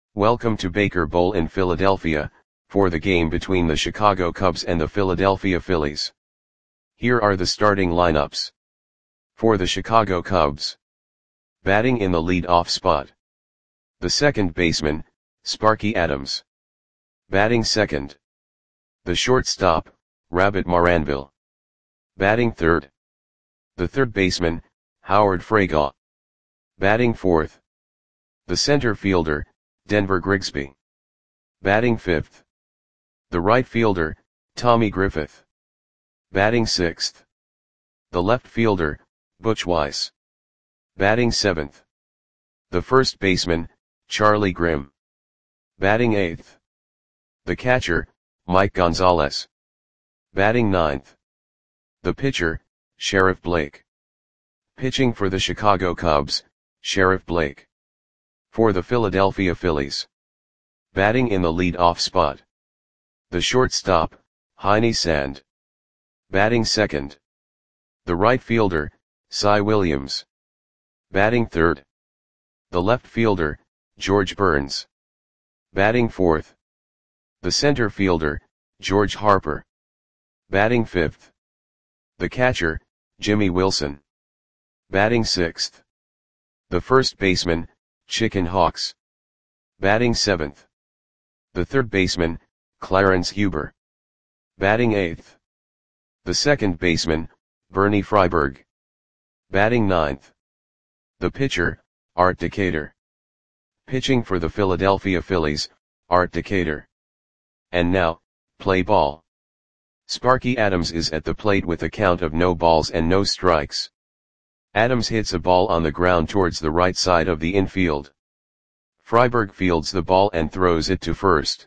Welcome to Baker Bowl in Philadelphia, for the game between the Chicago Cubs and the Philadelphia Phillies. Here are the starting lineups. For the Chicago Cubs. Batting in the lead-off spot. The second baseman, Sparky Adams. Batting second. The shortstop, Rabbit Maranville. Batting third. The third baseman, Howard Freygaw. Batting fourth. The center fielder, Denver Grigsby. Batting fifth. The right fielder, Tommy Griffith. Batting sixth. The left fielder, Butch Weiss. Batting seventh. The first baseman, Charlie Grimm. Batting eighth. The catcher, Mike Gonzalez. Batting ninth. The pitcher, Sheriff Blake. Pitching for the Chicago Cubs, Sheriff Blake. For the Philadelphia Phillies. Batting in the lead-off spot. The shortstop, Heine Sand. Batting second. The right fielder, Cy Williams. Batting third. The left fielder, George Burns. Batting fourth. The center fielder, George Harper. Batting fifth. The catcher, Jimmy Wilson. Batting sixth. The first baseman, Chicken Hawks. Batting seventh. The third baseman, Clarence Huber. Batting eighth. The second baseman, Bernie Freiberg. Batting ninth. The pitcher, Art Decatur. Pitching for the Philadelphia Phillies, Art Decatur. And now, play ball. Sparky Adams is at the plate with a count of no balls and no strikes. Adams hits a ball on the ground towards the right side of the infield. Freiberg fields the ball and throws it to first.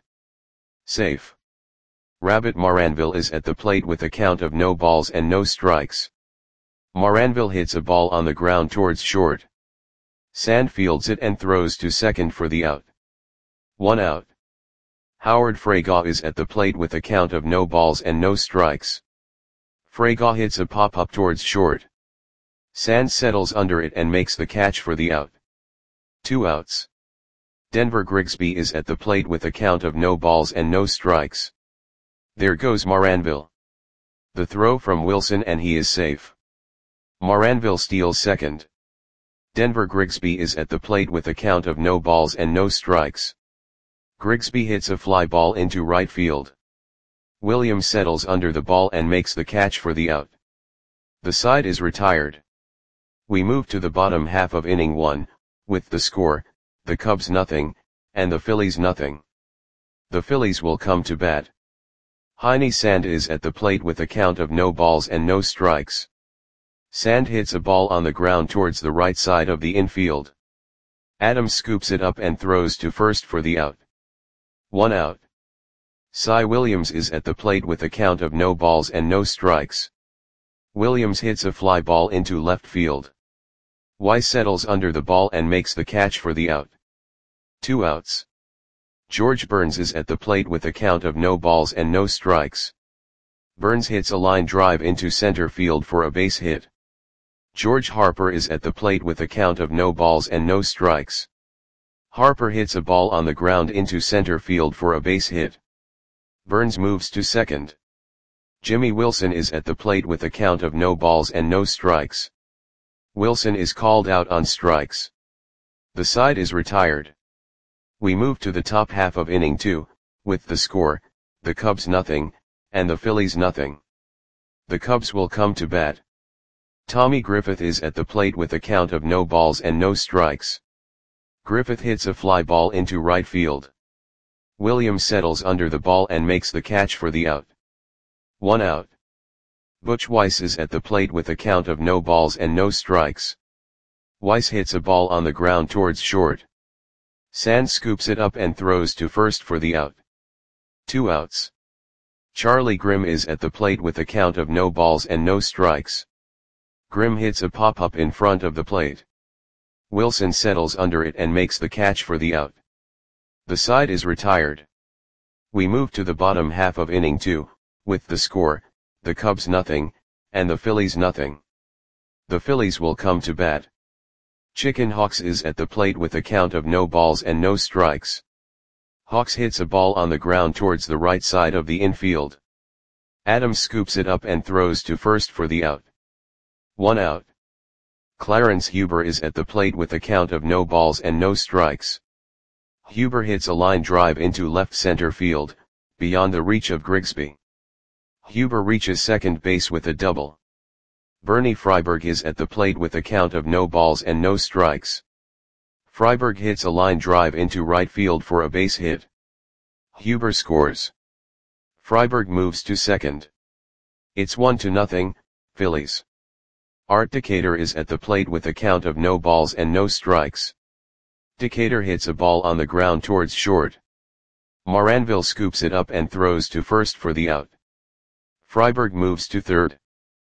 Safe. Rabbit Maranville is at the plate with a count of no balls and no strikes. Maranville hits a ball on the ground towards short. Sand fields it and throws to second for the out. 1 out. Howard Freygaw is at the plate with a count of no balls and no strikes. Freygaw hits a pop-up towards short. Sand settles under it and makes the catch for the out. 2 outs. Denver Grigsby is at the plate with a count of no balls and no strikes. There goes Maranville. The throw from Wilson and he is safe. Maranville steals second. Denver Grigsby is at the plate with a count of no balls and no strikes. Grigsby hits a fly ball into right field. Williams settles under the ball and makes the catch for the out. The side is retired. We move to the bottom half of inning 1, with the score, the Cubs nothing, and the Phillies nothing. The Phillies will come to bat. Heine Sand is at the plate with a count of no balls and no strikes. Sand hits a ball on the ground towards the right side of the infield. Adams scoops it up and throws to first for the out. 1 out. Cy Williams is at the plate with a count of no balls and no strikes. Williams hits a fly ball into left field. Weiss settles under the ball and makes the catch for the out. 2 outs. George Burns is at the plate with a count of no balls and no strikes. Burns hits a line drive into center field for a base hit. George Harper is at the plate with a count of no balls and no strikes. Harper hits a ball on the ground into center field for a base hit. Burns moves to second. Jimmy Wilson is at the plate with a count of no balls and no strikes. Wilson is called out on strikes. The side is retired. We move to the top half of inning 2, with the score, the Cubs nothing, and the Phillies nothing. The Cubs will come to bat. Tommy Griffith is at the plate with a count of no balls and no strikes. Griffith hits a fly ball into right field. Williams settles under the ball and makes the catch for the out. 1 out. Butch Weiss is at the plate with a count of no balls and no strikes. Weiss hits a ball on the ground towards short. Sand scoops it up and throws to first for the out. 2 outs. Charlie Grimm is at the plate with a count of no balls and no strikes. Grimm hits a pop-up in front of the plate. Wilson settles under it and makes the catch for the out. The side is retired. We move to the bottom half of inning 2, with the score, the Cubs nothing, and the Phillies nothing. The Phillies will come to bat. Chicken Hawks is at the plate with a count of no balls and no strikes. Hawks hits a ball on the ground towards the right side of the infield. Adams scoops it up and throws to first for the out. 1 out. Clarence Huber is at the plate with a count of no balls and no strikes. Huber hits a line drive into left center field, beyond the reach of Grigsby. Huber reaches second base with a double. Bernie Freiberg is at the plate with a count of no balls and no strikes. Freiberg hits a line drive into right field for a base hit. Huber scores. Freiberg moves to second. It's 1-0, Phillies. Art Decatur is at the plate with a count of no balls and no strikes. Decatur hits a ball on the ground towards short. Moranville scoops it up and throws to first for the out. Freiberg moves to third.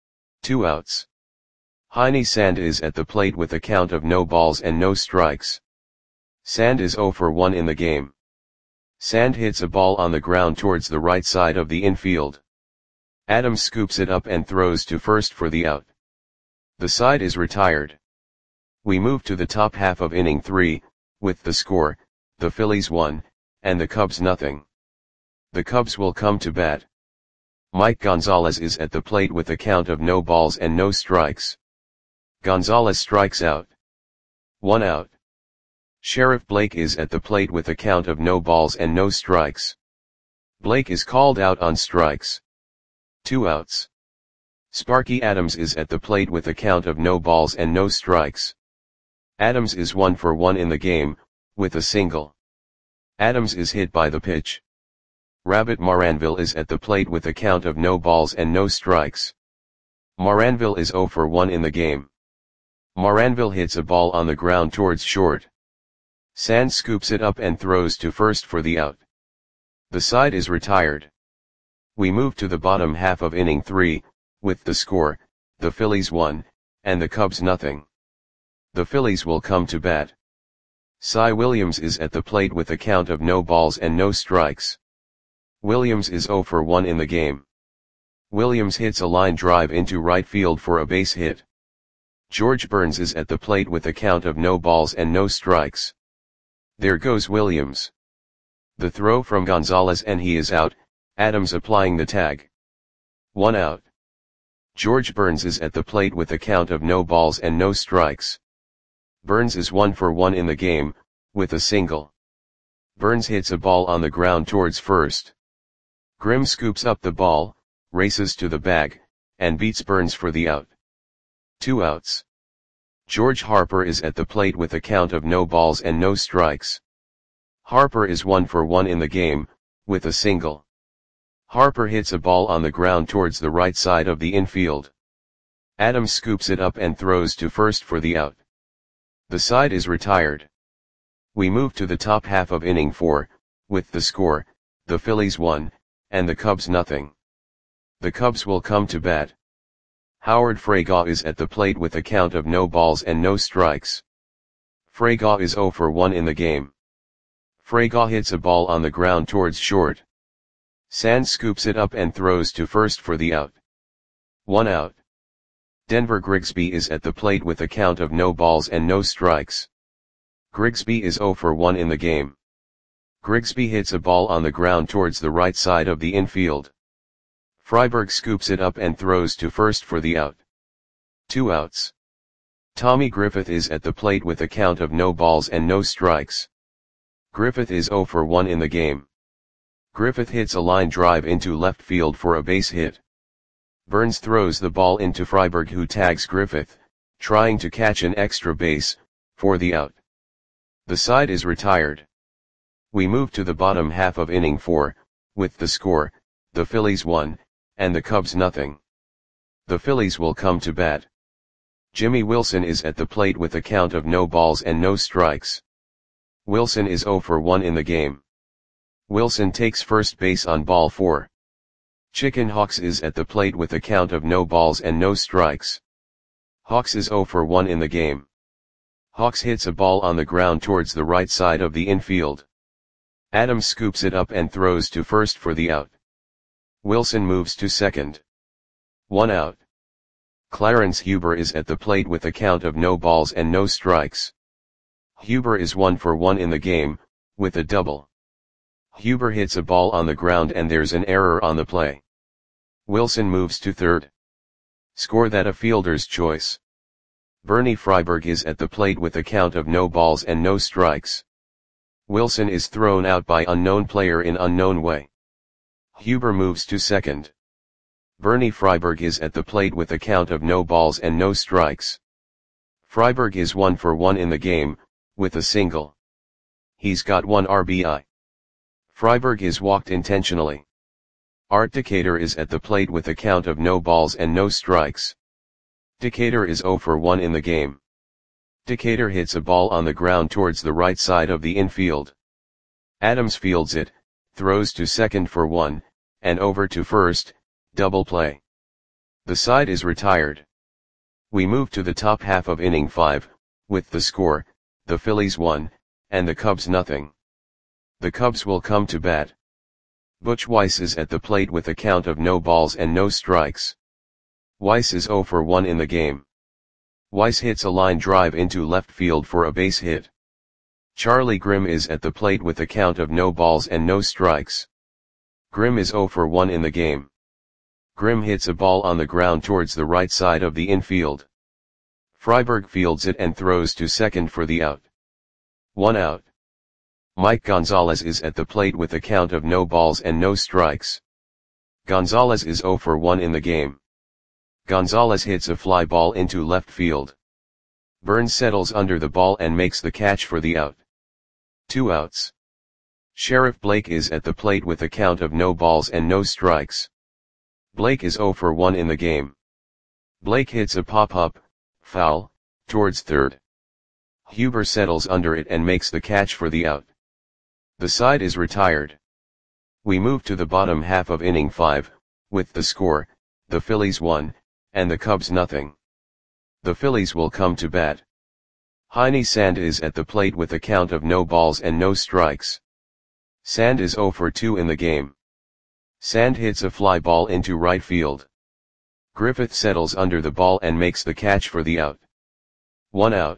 2 outs. Heine Sand is at the plate with a count of no balls and no strikes. Sand is 0 for 1 in the game. Sand hits a ball on the ground towards the right side of the infield. Adams scoops it up and throws to first for the out. The side is retired. We move to the top half of inning 3, with the score, the Phillies 1, and the Cubs 0. The Cubs will come to bat. Mike Gonzalez is at the plate with a count of no balls and no strikes. Gonzalez strikes out. 1 out. Sheriff Blake is at the plate with a count of no balls and no strikes. Blake is called out on strikes. 2 outs. Sparky Adams is at the plate with a count of no balls and no strikes. Adams is 1 for 1 in the game, with a single. Adams is hit by the pitch. Rabbit Moranville is at the plate with a count of no balls and no strikes. Moranville is 0 for 1 in the game. Moranville hits a ball on the ground towards short. Sand scoops it up and throws to first for the out. The side is retired. We move to the bottom half of inning 3, with the score, the Phillies 1, and the Cubs 0. The Phillies will come to bat. Cy Williams is at the plate with a count of no balls and no strikes. Williams is 0 for 1 in the game. Williams hits a line drive into right field for a base hit. George Burns is at the plate with a count of no balls and no strikes. There goes Williams. The throw from Gonzalez and he is out, Adams applying the tag. 1 out. George Burns is at the plate with a count of no balls and no strikes. Burns is 1 for 1 in the game, with a single. Burns hits a ball on the ground towards first. Grimm scoops up the ball, races to the bag, and beats Burns for the out. 2 outs. George Harper is at the plate with a count of no balls and no strikes. Harper is 1 for 1 in the game, with a single. Harper hits a ball on the ground towards the right side of the infield. Adams scoops it up and throws to first for the out. The side is retired. We move to the top half of inning 4, with the score, the Phillies 1, and the Cubs 0. The Cubs will come to bat. Howard Freygaw is at the plate with a count of no balls and no strikes. Freygaw is 0 for 1 in the game. Freygaw hits a ball on the ground towards short. Sand scoops it up and throws to first for the out. 1 out. Denver Grigsby is at the plate with a count of no balls and no strikes. Grigsby is 0 for 1 in the game. Grigsby hits a ball on the ground towards the right side of the infield. Freiberg scoops it up and throws to first for the out. 2 outs. Tommy Griffith is at the plate with a count of no balls and no strikes. Griffith is 0 for 1 in the game. Griffith hits a line drive into left field for a base hit. Burns throws the ball into Freiberg, who tags Griffith, trying to catch an extra base, for the out. The side is retired. We move to the bottom half of inning 4, with the score, the Phillies 1, and the Cubs 0. The Phillies will come to bat. Jimmy Wilson is at the plate with a count of no balls and no strikes. Wilson is 0 for 1 in the game. Wilson takes first base on ball 4. Chicken Hawks is at the plate with a count of no balls and no strikes. Hawks is 0 for 1 in the game. Hawks hits a ball on the ground towards the right side of the infield. Adams scoops it up and throws to first for the out. Wilson moves to second. 1 out. Clarence Huber is at the plate with a count of no balls and no strikes. Huber is 1 for 1 in the game, with a double. Huber hits a ball on the ground and there's an error on the play. Wilson moves to third. Score that a fielder's choice. Bernie Freiberg is at the plate with a count of no balls and no strikes. Wilson is thrown out by unknown player in unknown way. Huber moves to second. Bernie Freiberg is at the plate with a count of no balls and no strikes. Freiberg is 1 for 1 in the game, with a single. He's got 1 RBI. Freiberg is walked intentionally. Art Decatur is at the plate with a count of no balls and no strikes. Decatur is 0 for 1 in the game. Decatur hits a ball on the ground towards the right side of the infield. Adams fields it, throws to second for 1, and over to first, double play. The side is retired. We move to the top half of inning 5, with the score, the Phillies 1, and the Cubs nothing. The Cubs will come to bat. Butch Weiss is at the plate with a count of no balls and no strikes. Weiss is 0 for 1 in the game. Weiss hits a line drive into left field for a base hit. Charlie Grimm is at the plate with a count of no balls and no strikes. Grimm is 0 for 1 in the game. Grimm hits a ball on the ground towards the right side of the infield. Freiberg fields it and throws to second for the out. 1 out. Mike Gonzalez is at the plate with a count of no balls and no strikes. Gonzalez is 0 for 1 in the game. Gonzalez hits a fly ball into left field. Burns settles under the ball and makes the catch for the out. 2 outs. Sheriff Blake is at the plate with a count of no balls and no strikes. Blake is 0 for 1 in the game. Blake hits a pop-up, foul, towards third. Huber settles under it and makes the catch for the out. The side is retired. We move to the bottom half of inning 5, with the score, the Phillies 1, and the Cubs nothing. The Phillies will come to bat. Heine Sand is at the plate with a count of no balls and no strikes. Sand is 0 for 2 in the game. Sand hits a fly ball into right field. Griffith settles under the ball and makes the catch for the out. 1 out.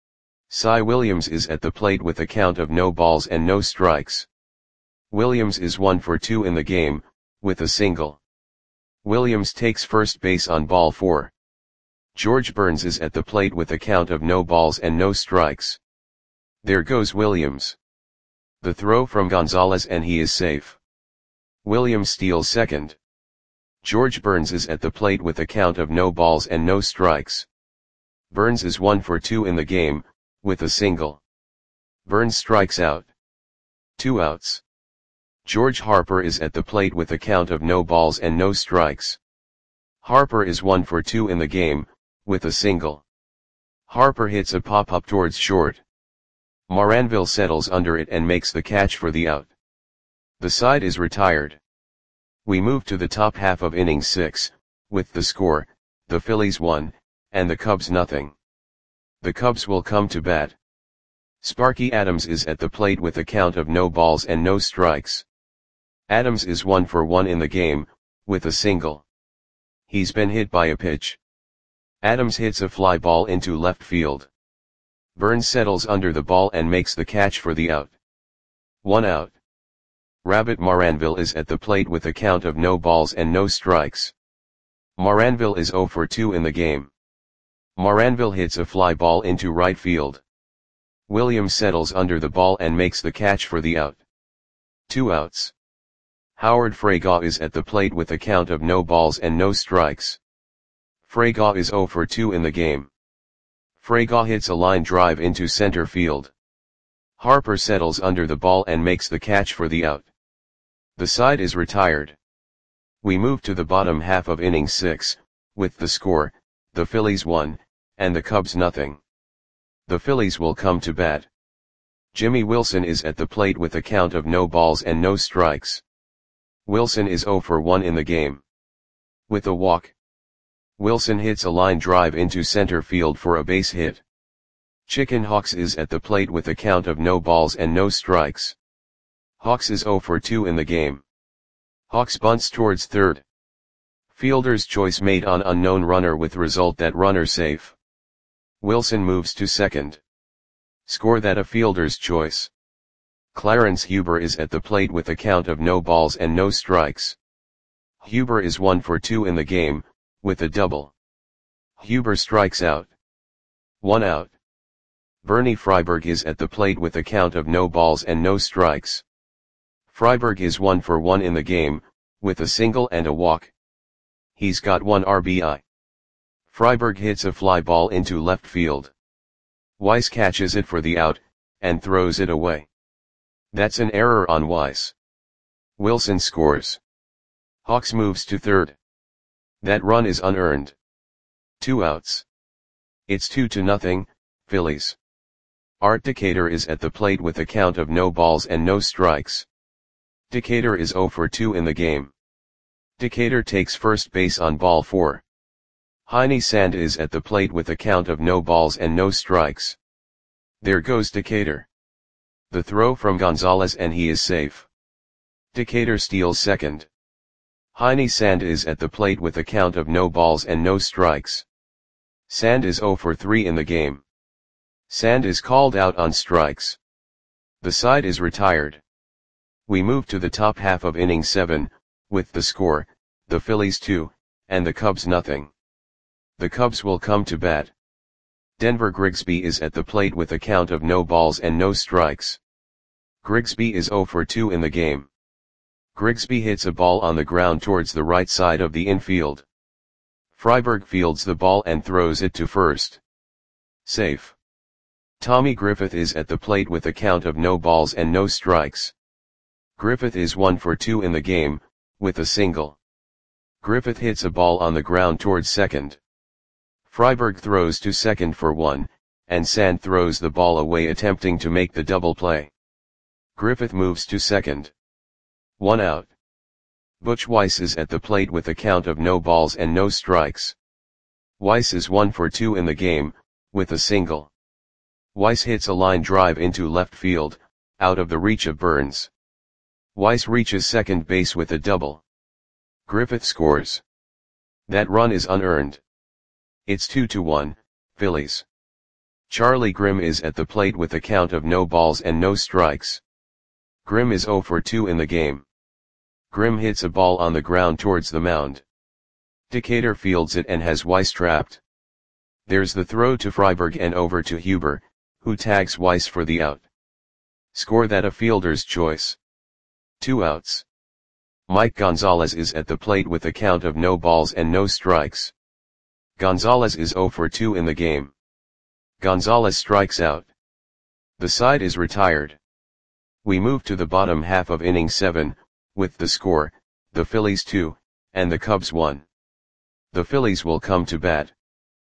Cy Williams is at the plate with a count of no balls and no strikes. Williams is 1 for 2 in the game, with a single. Williams takes first base on ball 4. George Burns is at the plate with a count of no balls and no strikes. There goes Williams. The throw from Gonzalez and he is safe. Williams steals second. George Burns is at the plate with a count of no balls and no strikes. Burns is 1 for 2 in the game, with a single. Burns strikes out. 2 outs. George Harper is at the plate with a count of no balls and no strikes. Harper is 1 for 2 in the game, with a single. Harper hits a pop-up towards short. Moranville settles under it and makes the catch for the out. The side is retired. We move to the top half of inning 6, with the score, the Phillies 1, and the Cubs nothing. The Cubs will come to bat. Sparky Adams is at the plate with a count of no balls and no strikes. Adams is 1 for 1 in the game, with a single. He's been hit by a pitch. Adams hits a fly ball into left field. Burns settles under the ball and makes the catch for the out. 1 out. Rabbit Moranville is at the plate with a count of no balls and no strikes. Moranville is 0 for 2 in the game. Moranville hits a fly ball into right field. Williams settles under the ball and makes the catch for the out. 2 outs. Howard Freygaw is at the plate with a count of no balls and no strikes. Freygaw is 0 for 2 in the game. Freygaw hits a line drive into center field. Harper settles under the ball and makes the catch for the out. The side is retired. We move to the bottom half of inning 6, with the score, the Phillies 1, and the Cubs nothing. The Phillies will come to bat. Jimmy Wilson is at the plate with a count of no balls and no strikes. Wilson is 0 for 1 in the game. With a walk. Wilson hits a line drive into center field for a base hit. Chicken Hawks is at the plate with a count of no balls and no strikes. Hawks is 0 for 2 in the game. Hawks bunts towards third. Fielder's choice made on unknown runner with result that runner safe. Wilson moves to second. Score that a fielder's choice. Clarence Huber is at the plate with a count of no balls and no strikes. Huber is 1 for 2 in the game, with a double. Huber strikes out. 1 out. Bernie Freiberg is at the plate with a count of no balls and no strikes. Freiberg is 1 for 1 in the game, with a single and a walk. He's got 1 RBI. Freiberg hits a fly ball into left field. Weiss catches it for the out, and throws it away. That's an error on Weiss. Wilson scores. Hawks moves to third. That run is unearned. 2 outs. It's 2-0, Phillies. Art Decatur is at the plate with a count of no balls and no strikes. Decatur is 0 for 2 in the game. Decatur takes first base on ball 4. Heine Sand is at the plate with a count of no balls and no strikes. There goes Decatur. The throw from Gonzalez and he is safe. Decatur steals second. Heine Sand is at the plate with a count of no balls and no strikes. Sand is 0 for 3 in the game. Sand is called out on strikes. The side is retired. We move to the top half of inning 7, with the score, the Phillies 2, and the Cubs nothing. The Cubs will come to bat. Denver Grigsby is at the plate with a count of no balls and no strikes. Grigsby is 0 for 2 in the game. Grigsby hits a ball on the ground towards the right side of the infield. Freiberg fields the ball and throws it to first. Safe. Tommy Griffith is at the plate with a count of no balls and no strikes. Griffith is 1 for 2 in the game, with a single. Griffith hits a ball on the ground towards second. Freiberg throws to second for 1, and Sand throws the ball away attempting to make the double play. Griffith moves to second. 1 out. Butch Weiss is at the plate with a count of no balls and no strikes. Weiss is 1 for 2 in the game, with a single. Weiss hits a line drive into left field, out of the reach of Burns. Weiss reaches second base with a double. Griffith scores. That run is unearned. It's 2-1, Phillies. Charlie Grimm is at the plate with a count of no balls and no strikes. Grimm is 0 for 2 in the game. Grimm hits a ball on the ground towards the mound. Decatur fields it and has Weiss trapped. There's the throw to Freiberg and over to Huber, who tags Weiss for the out. Score that a fielder's choice. 2 outs. Mike Gonzalez is at the plate with a count of no balls and no strikes. Gonzalez is 0 for 2 in the game. Gonzalez strikes out. The side is retired. We move to the bottom half of inning 7, with the score, the Phillies 2, and the Cubs 1. The Phillies will come to bat.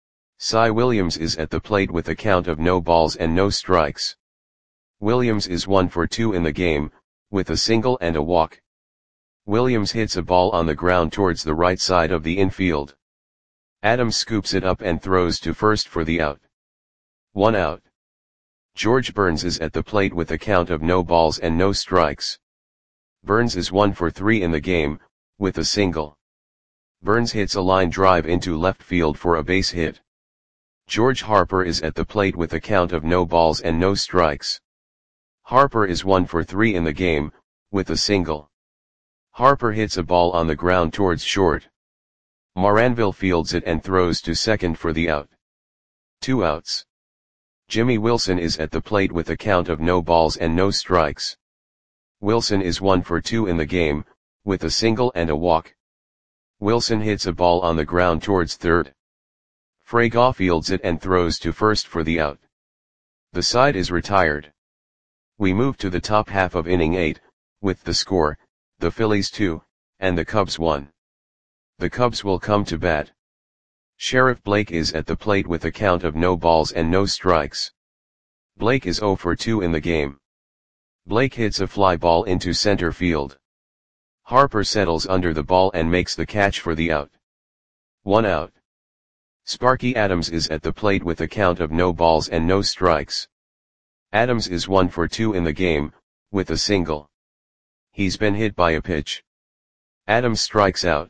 Cy Williams is at the plate with a count of no balls and no strikes. Williams is 1 for 2 in the game, with a single and a walk. Williams hits a ball on the ground towards the right side of the infield. Adams scoops it up and throws to first for the out. 1 out. George Burns is at the plate with a count of no balls and no strikes. Burns is 1 for 3 in the game, with a single. Burns hits a line drive into left field for a base hit. George Harper is at the plate with a count of no balls and no strikes. Harper is 1 for 3 in the game, with a single. Harper hits a ball on the ground towards short. Moranville fields it and throws to second for the out. 2 outs. Jimmy Wilson is at the plate with a count of no balls and no strikes. Wilson is 1 for 2 in the game, with a single and a walk. Wilson hits a ball on the ground towards third. Fragoff fields it and throws to first for the out. The side is retired. We move to the top half of inning 8, with the score, the Phillies 2, and the Cubs 1. The Cubs will come to bat. Sheriff Blake is at the plate with a count of no balls and no strikes. Blake is 0 for 2 in the game. Blake hits a fly ball into center field. Harper settles under the ball and makes the catch for the out. 1 out. Sparky Adams is at the plate with a count of no balls and no strikes. Adams is 1 for 2 in the game, with a single. He's been hit by a pitch. Adams strikes out.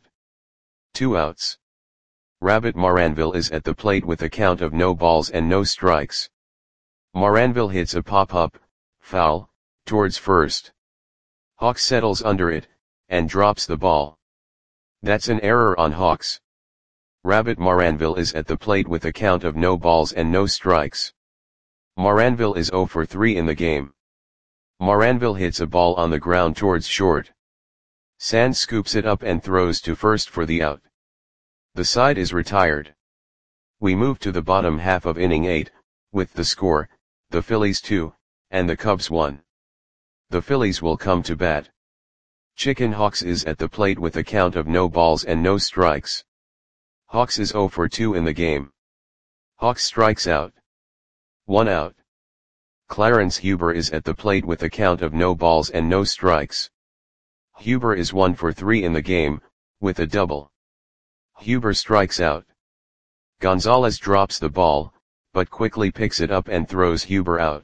2 outs. Rabbit Moranville is at the plate with a count of no balls and no strikes. Moranville hits a pop-up, foul, towards first. Hawks settles under it, and drops the ball. That's an error on Hawks. Rabbit Moranville is at the plate with a count of no balls and no strikes. Moranville is 0 for 3 in the game. Moranville hits a ball on the ground towards short. Sand scoops it up and throws to first for the out. The side is retired. We move to the bottom half of inning 8, with the score, the Phillies 2, and the Cubs 1. The Phillies will come to bat. Chicken Hawks is at the plate with a count of no balls and no strikes. Hawks is 0 for 2 in the game. Hawks strikes out. 1 out. Clarence Huber is at the plate with a count of no balls and no strikes. Huber is 1 for 3 in the game, with a double. Huber strikes out. Gonzalez drops the ball, but quickly picks it up and throws Huber out.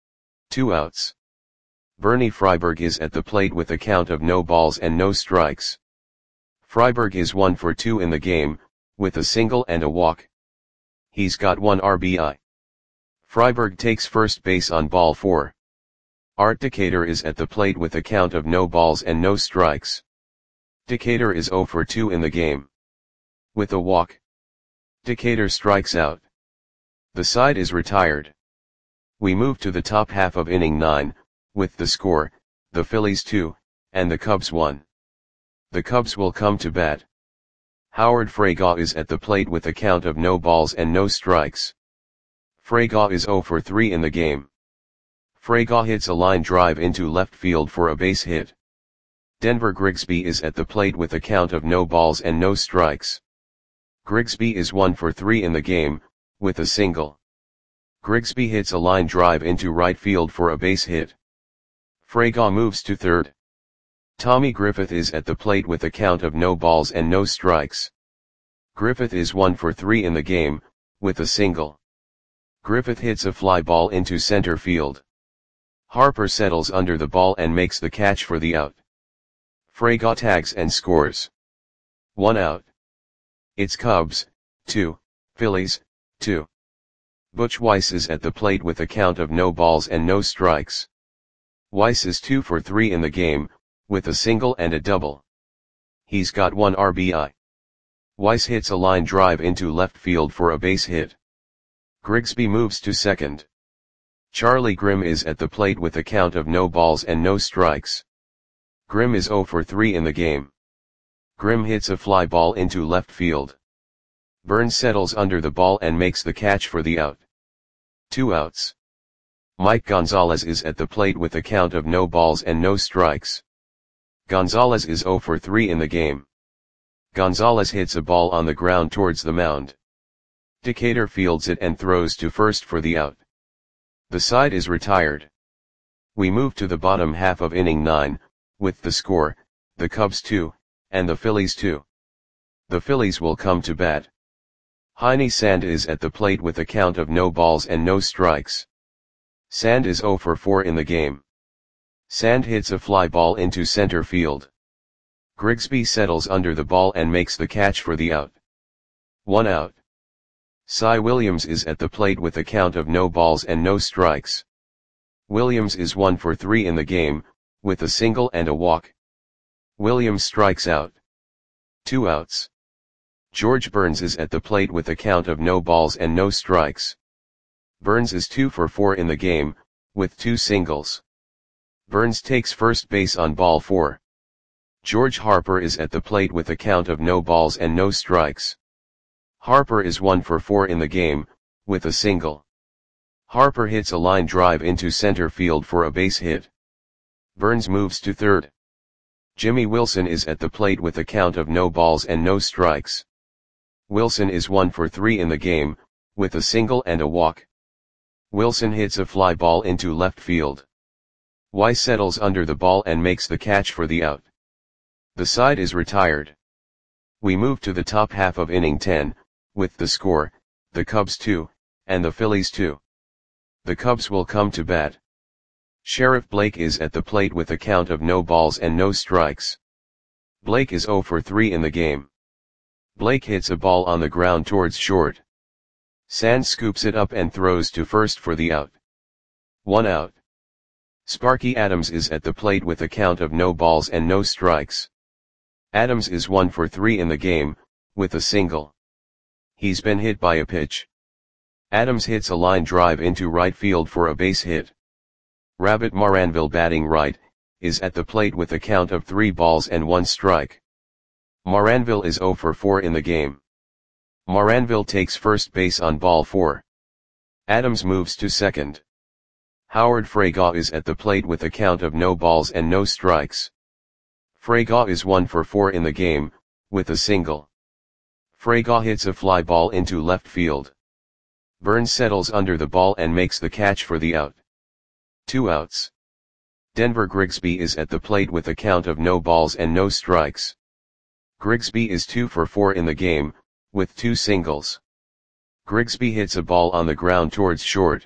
2 outs. Bernie Freiberg is at the plate with a count of no balls and no strikes. Freiberg is 1 for 2 in the game, with a single and a walk. He's got 1 RBI. Freiberg takes first base on ball 4. Art Decatur is at the plate with a count of no balls and no strikes. Decatur is 0 for 2 in the game. With a walk, Decatur strikes out. The side is retired. We move to the top half of inning 9, with the score, the Phillies 2, and the Cubs 1. The Cubs will come to bat. Howard Fraga is at the plate with a count of no balls and no strikes. Fraga is 0 for 3 in the game. Fraga hits a line drive into left field for a base hit. Denver Grigsby is at the plate with a count of no balls and no strikes. Grigsby is 1 for 3 in the game, with a single. Grigsby hits a line drive into right field for a base hit. Fraga moves to third. Tommy Griffith is at the plate with a count of no balls and no strikes. Griffith is 1 for 3 in the game, with a single. Griffith hits a fly ball into center field. Harper settles under the ball and makes the catch for the out. Fraga tags and scores. 1 out. It's Cubs, 2, Phillies, 2. Butch Weiss is at the plate with a count of no balls and no strikes. Weiss is 2 for 3 in the game, with a single and a double. He's got 1 RBI. Weiss hits a line drive into left field for a base hit. Grigsby moves to second. Charlie Grimm is at the plate with a count of no balls and no strikes. Grimm is 0 for 3 in the game. Grimm hits a fly ball into left field. Burns settles under the ball and makes the catch for the out. 2 outs. Mike Gonzalez is at the plate with a count of no balls and no strikes. Gonzalez is 0 for 3 in the game. Gonzalez hits a ball on the ground towards the mound. Decatur fields it and throws to first for the out. The side is retired. We move to the bottom half of inning 9, with the score, the Cubs 2, and the Phillies 2. The Phillies will come to bat. Heine Sand is at the plate with a count of no balls and no strikes. Sand is 0 for 4 in the game. Sand hits a fly ball into center field. Grigsby settles under the ball and makes the catch for the out. 1 out. Cy Williams is at the plate with a count of no balls and no strikes. Williams is 1 for 3 in the game, with a single and a walk. Williams strikes out. 2 outs. George Burns is at the plate with a count of no balls and no strikes. Burns is 2 for 4 in the game, with 2 singles. Burns takes first base on ball 4. George Harper is at the plate with a count of no balls and no strikes. Harper is 1 for 4 in the game, with a single. Harper hits a line drive into center field for a base hit. Burns moves to third. Jimmy Wilson is at the plate with a count of no balls and no strikes. Wilson is 1 for 3 in the game, with a single and a walk. Wilson hits a fly ball into left field. Weiss settles under the ball and makes the catch for the out. The side is retired. We move to the top half of inning 10, with the score, the Cubs 2, and the Phillies 2. The Cubs will come to bat. Sheriff Blake is at the plate with a count of no balls and no strikes. Blake is 0 for 3 in the game. Blake hits a ball on the ground towards short. Sand scoops it up and throws to first for the out. 1 out. Sparky Adams is at the plate with a count of no balls and no strikes. Adams is 1 for 3 in the game, with a single. He's been hit by a pitch. Adams hits a line drive into right field for a base hit. Rabbit Moranville, batting right, is at the plate with a count of 3 balls and 1 strike. Moranville is 0 for 4 in the game. Moranville takes first base on ball 4. Adams moves to second. Howard Fragaw is at the plate with a count of no balls and no strikes. Fragaw is 1 for 4 in the game, with a single. Fragaw hits a fly ball into left field. Burns settles under the ball and makes the catch for the out. 2 outs. Denver Grigsby is at the plate with a count of no balls and no strikes. Grigsby is 2 for 4 in the game, with 2 singles. Grigsby hits a ball on the ground towards short.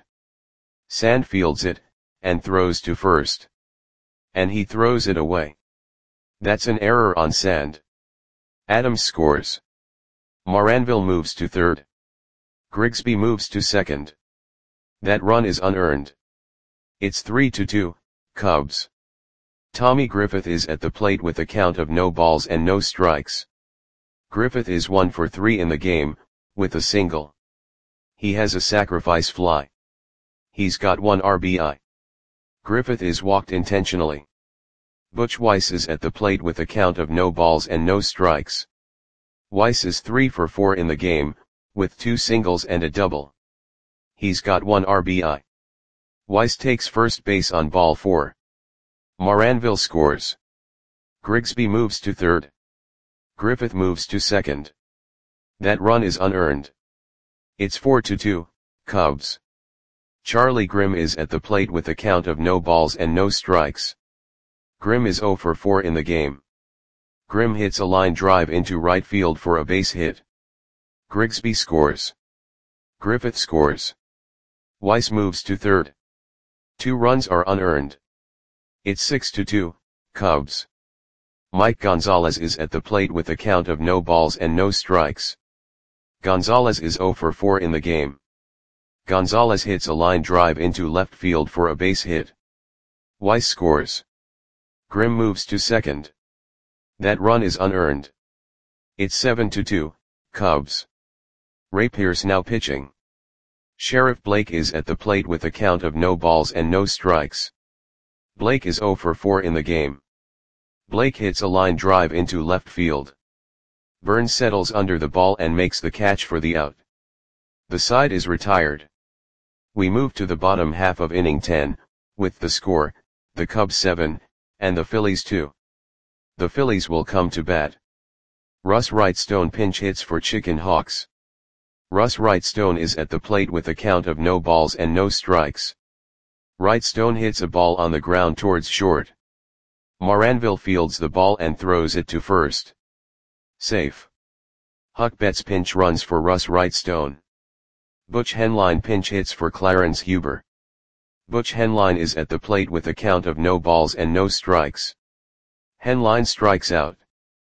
Sand fields it, and throws to first. And he throws it away. That's an error on Sand. Adams scores. Moranville moves to third. Grigsby moves to second. That run is unearned. It's 3-2, Cubs. Tommy Griffith is at the plate with a count of no balls and no strikes. Griffith is 1 for 3 in the game, with a single. He has a sacrifice fly. He's got 1 RBI. Griffith is walked intentionally. Butch Weiss is at the plate with a count of no balls and no strikes. Weiss is 3 for 4 in the game, with 2 singles and a double. He's got 1 RBI. Weiss takes first base on ball 4. Moranville scores. Grigsby moves to third. Griffith moves to second. That run is unearned. It's 4-2, Cubs. Charlie Grimm is at the plate with a count of no balls and no strikes. Grimm is 0 for 4 in the game. Grimm hits a line drive into right field for a base hit. Grigsby scores. Griffith scores. Weiss moves to third. 2 runs are unearned. It's 6-2, Cubs. Mike Gonzalez is at the plate with a count of no balls and no strikes. Gonzalez is 0 for 4 in the game. Gonzalez hits a line drive into left field for a base hit. Weiss scores. Grimm moves to second. That run is unearned. It's 7-2, Cubs. Ray Pierce now pitching. Sheriff Blake is at the plate with a count of no balls and no strikes. Blake is 0 for 4 in the game. Blake hits a line drive into left field. Burns settles under the ball and makes the catch for the out. The side is retired. We move to the bottom half of inning 10, with the score, the Cubs 7, and the Phillies 2. The Phillies will come to bat. Russ Wrightstone pinch hits for Chicken Hawks. Russ Wrightstone is at the plate with a count of no balls and no strikes. Wrightstone hits a ball on the ground towards short. Moranville fields the ball and throws it to first. Safe. Huck Betts pinch runs for Russ Wrightstone. Butch Henline pinch hits for Clarence Huber. Butch Henline is at the plate with a count of no balls and no strikes. Henline strikes out.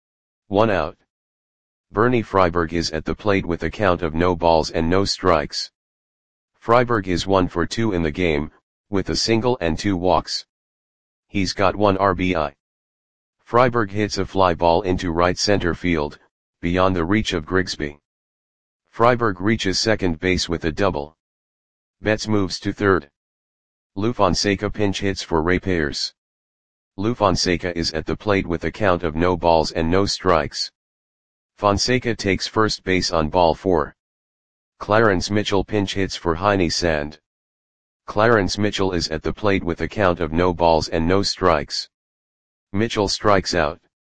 1 out. Bernie Freiberg is at the plate with a count of no balls and no strikes. Freiberg is 1 for 2 in the game, with a single and 2 walks. He's got 1 RBI. Freiberg hits a fly ball into right center field, beyond the reach of Grigsby. Freiberg reaches second base with a double. Betts moves to third. Lou Fonseca pinch hits for Ray Pierce. Lou Fonseca is at the plate with a count of no balls and no strikes. Fonseca takes first base on ball 4. Clarence Mitchell pinch hits for Heine Sand. Clarence Mitchell is at the plate with a count of no balls and no strikes. Mitchell strikes out.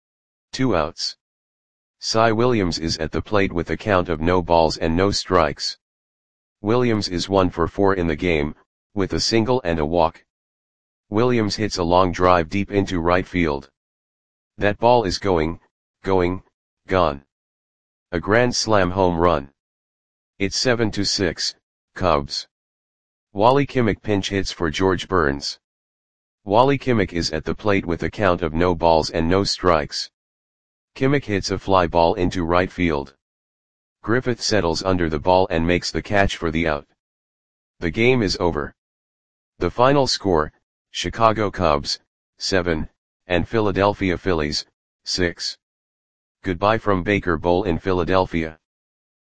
2 outs. Cy Williams is at the plate with a count of no balls and no strikes. Williams is 1 for 4 in the game, with a single and a walk. Williams hits a long drive deep into right field. That ball is gone. A grand slam home run. It's 7-6, Cubs. Wally Kimmick pinch hits for George Burns. Wally Kimmick is at the plate with a count of no balls and no strikes. Kimmick hits a fly ball into right field. Griffith settles under the ball and makes the catch for the out. The game is over. The final score, Chicago Cubs, 7, and Philadelphia Phillies, 6. Goodbye from Baker Bowl in Philadelphia.